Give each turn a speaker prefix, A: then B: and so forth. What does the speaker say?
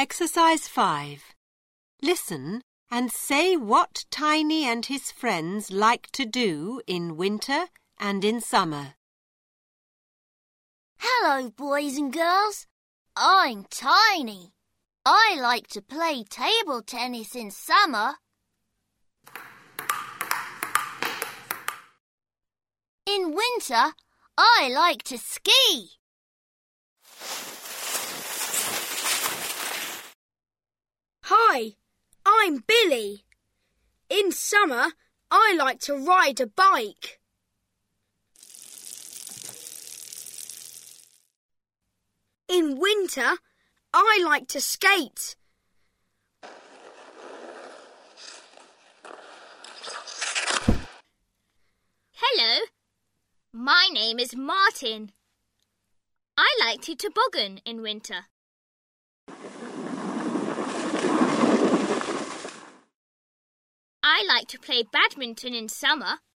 A: Exercise 5. Listen and say what Tiny and his friends like to do in winter and in summer.
B: Hello, boys and girls. I'm Tiny. I like to play table tennis in summer. In winter, I like to ski.
C: Hi, I'm Billy. In summer, I like to ride a bike. In winter, I like to skate.
D: Hello, my name is Martin. I like to toboggan in winter. I like to play badminton in summer.